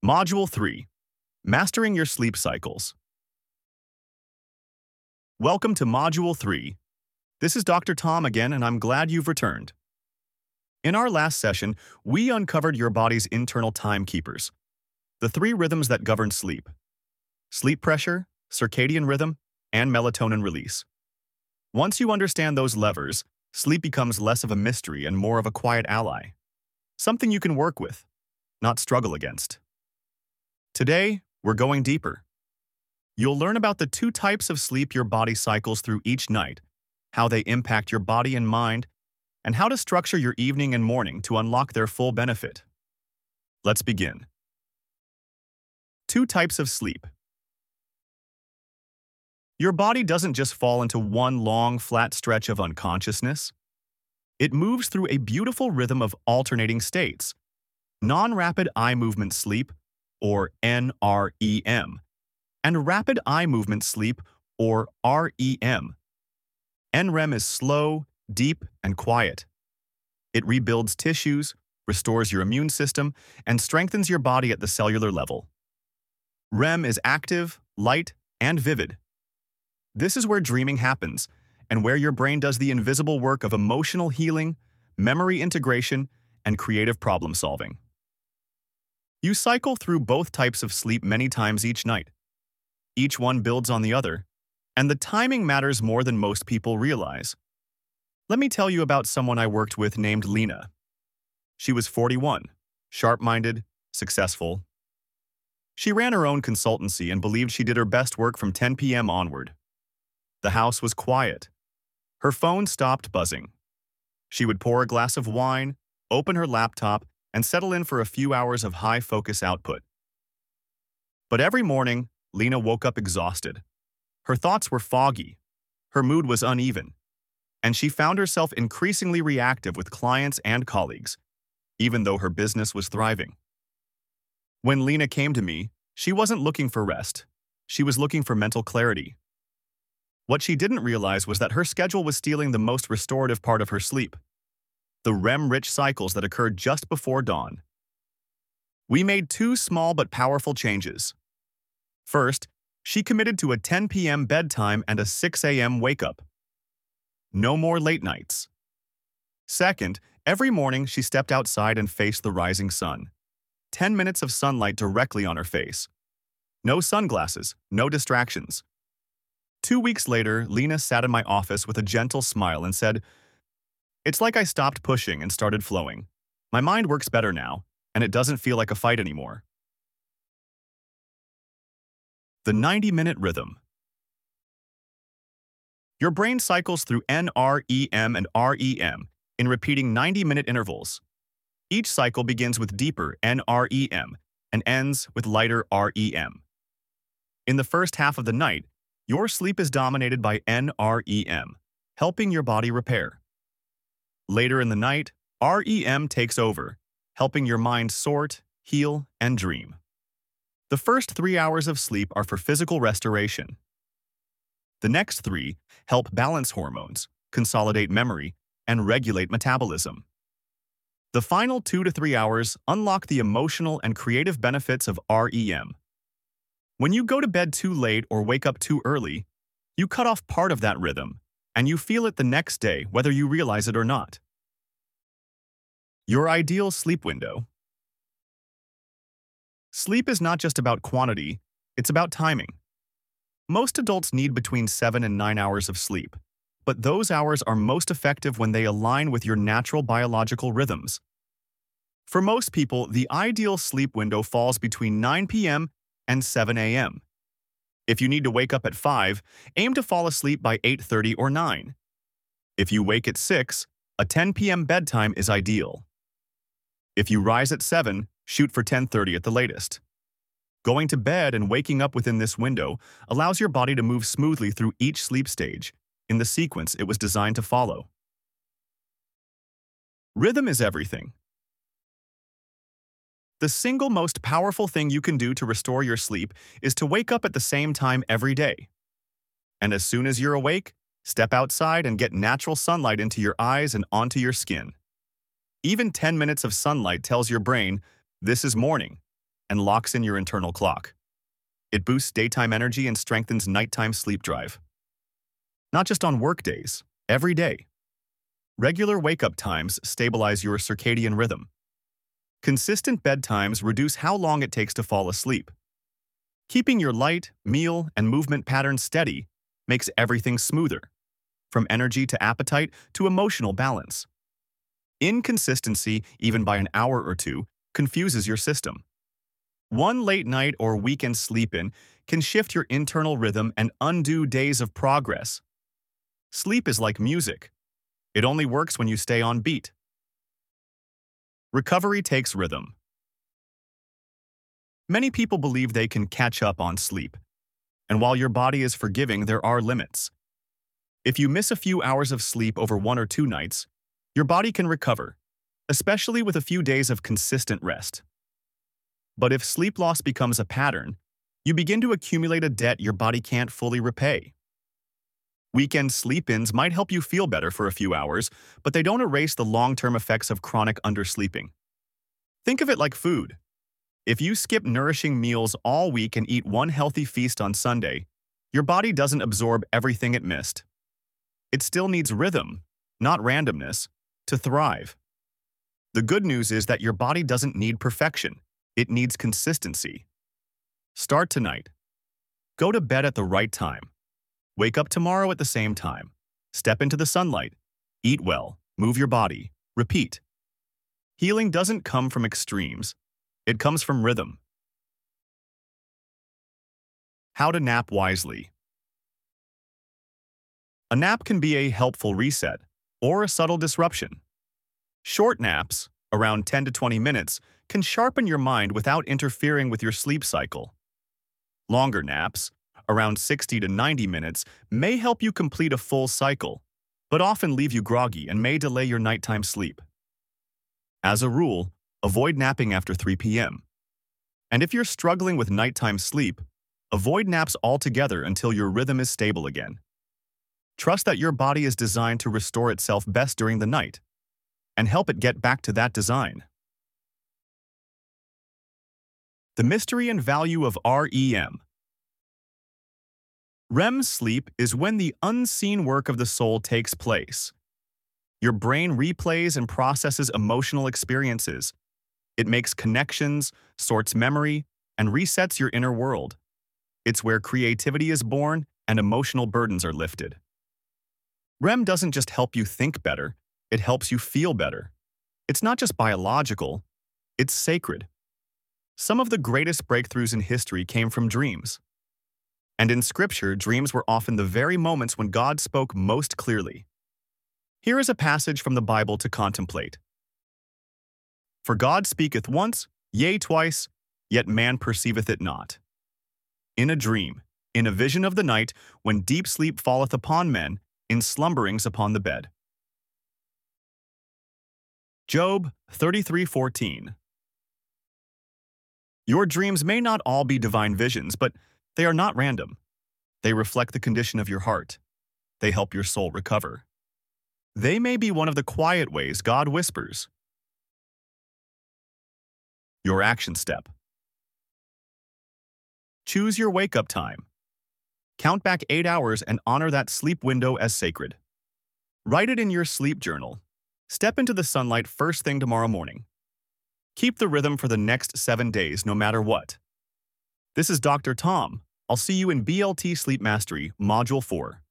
Module 3. Mastering Your Sleep Cycles. Welcome to Module 3. This is Dr. Tom again, and I'm glad you've returned. In our last session, we uncovered your body's internal timekeepers, the three rhythms that govern sleep: sleep pressure, circadian rhythm, and melatonin release. Once you understand those levers, sleep becomes less of a mystery and more of a quiet ally, something you can work with, not struggle against. Today, we're going deeper. You'll learn about the two types of sleep your body cycles through each night, how they impact your body and mind, and how to structure your evening and morning to unlock their full benefit. Let's begin. Two types of sleep. Your body doesn't just fall into one long, flat stretch of unconsciousness. It moves through a beautiful rhythm of alternating states: non-rapid eye movement sleep, or NREM, and rapid eye movement sleep, or REM. NREM is slow, deep, and quiet. It rebuilds tissues, restores your immune system, and strengthens your body at the cellular level. REM is active, light, and vivid. This is where dreaming happens, and where your brain does the invisible work of emotional healing, memory integration, and creative problem solving. You cycle through both types of sleep many times each night. Each one builds on the other, and the timing matters more than most people realize. Let me tell you about someone I worked with named Lena. She was 41, sharp-minded, successful. She ran her own consultancy and believed she did her best work from 10 p.m. onward. The house was quiet. Her phone stopped buzzing. She would pour a glass of wine, open her laptop, and settle in for a few hours of high-focus output. But every morning, Lena woke up exhausted. Her thoughts were foggy, her mood was uneven, and she found herself increasingly reactive with clients and colleagues, even though her business was thriving. When Lena came to me, she wasn't looking for rest. She was looking for mental clarity. What she didn't realize was that her schedule was stealing the most restorative part of her sleep: the REM-rich cycles that occurred just before dawn. We made two small but powerful changes. First, she committed to a 10 p.m. bedtime and a 6 a.m. wake-up. No more late nights. Second, every morning she stepped outside and faced the rising sun. 10 minutes of sunlight directly on her face. No sunglasses, no distractions. 2 weeks later, Lena sat in my office with a gentle smile and said, "It's like I stopped pushing and started flowing. My mind works better now, and it doesn't feel like a fight anymore." The 90-minute rhythm. Your brain cycles through NREM and REM in repeating 90-minute intervals. Each cycle begins with deeper NREM and ends with lighter REM. In the first half of the night, your sleep is dominated by NREM, helping your body repair. Later in the night, REM takes over, helping your mind sort, heal, and dream. The first 3 hours of sleep are for physical restoration. The next 3 help balance hormones, consolidate memory, and regulate metabolism. The final 2 to 3 hours unlock the emotional and creative benefits of REM. When you go to bed too late or wake up too early, you cut off part of that rhythm, and you feel it the next day whether you realize it or not. Your ideal sleep window. Sleep is not just about quantity, it's about timing. Most adults need between 7 and 9 hours of sleep, but those hours are most effective when they align with your natural biological rhythms. For most people, the ideal sleep window falls between 9 p.m. and 7 a.m. If you need to wake up at 5, aim to fall asleep by 8:30 or 9. If you wake at 6, a 10 p.m. bedtime is ideal. If you rise at 7, shoot for 10:30 at the latest. Going to bed and waking up within this window allows your body to move smoothly through each sleep stage in the sequence it was designed to follow. Rhythm is everything. The single most powerful thing you can do to restore your sleep is to wake up at the same time every day. And as soon as you're awake, step outside and get natural sunlight into your eyes and onto your skin. Even 10 minutes of sunlight tells your brain, "This is morning," and locks in your internal clock. It boosts daytime energy and strengthens nighttime sleep drive. Not just on work days, every day. Regular wake-up times stabilize your circadian rhythm. Consistent bedtimes reduce how long it takes to fall asleep. Keeping your light, meal, and movement patterns steady makes everything smoother, from energy to appetite to emotional balance. Inconsistency, even by an hour or two, confuses your system. One late night or weekend sleep-in can shift your internal rhythm and undo days of progress. Sleep is like music. It only works when you stay on beat. Recovery takes rhythm. Many people believe they can catch up on sleep, and while your body is forgiving, there are limits. If you miss a few hours of sleep over 1 or 2 nights, your body can recover, especially with a few days of consistent rest. But if sleep loss becomes a pattern, you begin to accumulate a debt your body can't fully repay. Weekend sleep-ins might help you feel better for a few hours, but they don't erase the long-term effects of chronic undersleeping. Think of it like food. If you skip nourishing meals all week and eat one healthy feast on Sunday, your body doesn't absorb everything it missed. It still needs rhythm, not randomness, to thrive. The good news is that your body doesn't need perfection. It needs consistency. Start tonight. Go to bed at the right time. Wake up tomorrow at the same time. Step into the sunlight. Eat well. Move your body. Repeat. Healing doesn't come from extremes. It comes from rhythm. How to nap wisely. A nap can be a helpful reset or a subtle disruption. Short naps, around 10 to 20 minutes, can sharpen your mind without interfering with your sleep cycle. Longer naps, around 60 to 90 minutes, may help you complete a full cycle, but often leave you groggy and may delay your nighttime sleep. As a rule, avoid napping after 3 p.m. And if you're struggling with nighttime sleep, avoid naps altogether until your rhythm is stable again. Trust that your body is designed to restore itself best during the night, and help it get back to that design. The mystery and value of REM. REM sleep is when the unseen work of the soul takes place. Your brain replays and processes emotional experiences. It makes connections, sorts memory, and resets your inner world. It's where creativity is born and emotional burdens are lifted. REM doesn't just help you think better, it helps you feel better. It's not just biological, it's sacred. Some of the greatest breakthroughs in history came from dreams. And in Scripture, dreams were often the very moments when God spoke most clearly. Here is a passage from the Bible to contemplate. For God speaketh once, yea twice, yet man perceiveth it not. In a dream, in a vision of the night, when deep sleep falleth upon men, in slumberings upon the bed. Job 33:14. Your dreams may not all be divine visions, but they are not random. They reflect the condition of your heart. They help your soul recover. They may be one of the quiet ways God whispers. Your action step. Choose your wake-up time. Count back 8 hours and honor that sleep window as sacred. Write it in your sleep journal. Step into the sunlight first thing tomorrow morning. Keep the rhythm for the next 7 days, no matter what. This is Dr. Tom. I'll see you in BLT Sleep Mastery, Module 4.